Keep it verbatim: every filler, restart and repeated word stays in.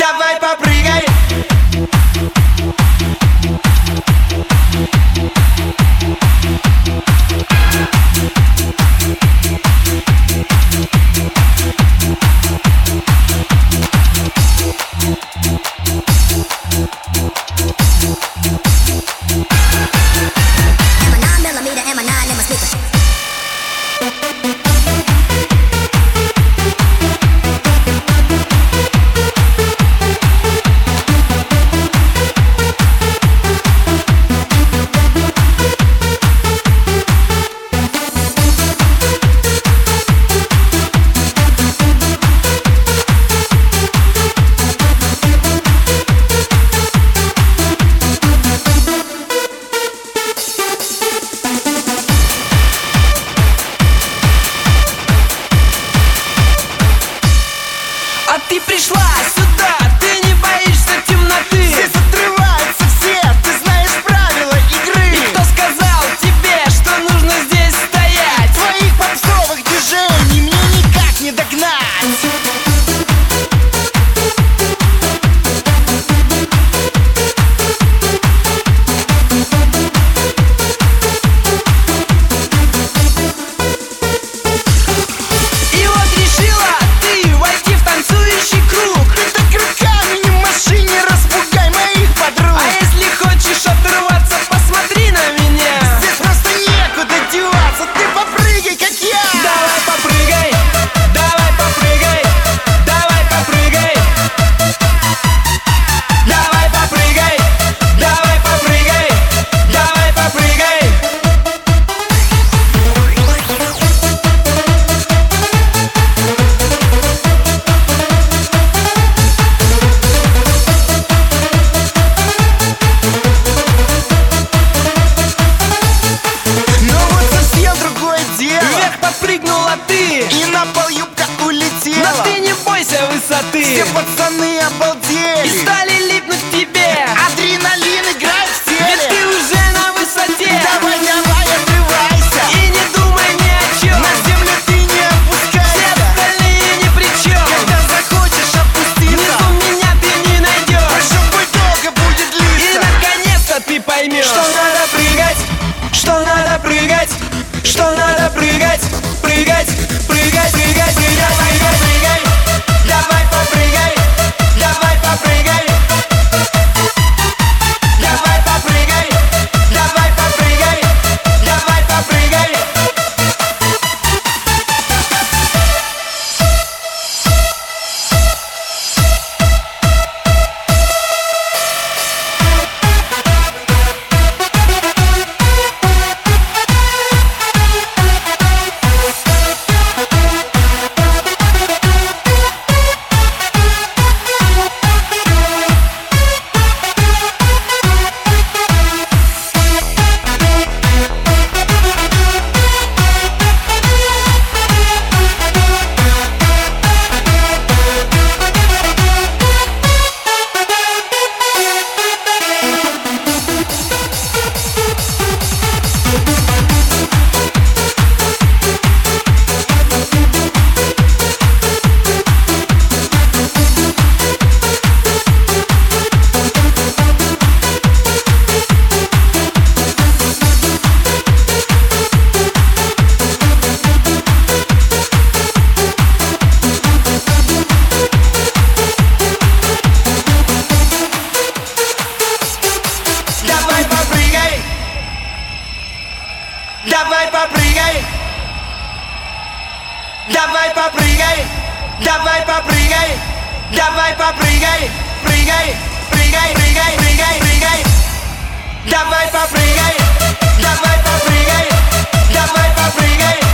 Давай попрыгай. А ты пришла сюда, ты не боишься темноты. Здесь отрываются все, ты знаешь правила игры. И кто сказал тебе, что нужно здесь стоять? Твоих попсовых движений мне никак не догнать. И вот решила ты войти в танцующий круг. Ты так руками не маши, не распугай моих подруг. А если хочешь оторваться, посмотри на меня. Здесь просто некуда деваться, ты попрыгай, как я. Давай попрыгай, давай попрыгай, давай попрыгай. Давай попрыгай, давай попрыгай, давай попрыгай. Но вот совсем другое дело. Вверх подпрыгнула ты, И на пол юбка но улетела. ты не бойся высоты. Все пацаны И обалдели. стали липнуть к тебе. Адреналин играет в Ведь теле. ты уже на высоте. Давай, давай, отрывайся. И не думай ни о чем. На землю ты не Все опускайся. остальные ни при чем. Когда захочешь опуститься, Внизу меня ты не найдешь. прошу, пусть долго будет И длиться. наконец-то ты поймешь, что надо прыгать, что надо прыгать, что надо прыгать, прыгать, прыгать, прыгать, прыгать, прыгать, прыгай. Давай попрыгай, давай попрыгай. Давай попрыгай, давай попрыгай, давай попрыгай. Давай попрыгай, давай попрыгай, давай попрыгай, давай попрыгай, давай попрыгай, прыгай, прыгай, прыгай, прыгай, прыгай. Давай попрыгай, давай попрыгай, давай попрыгай.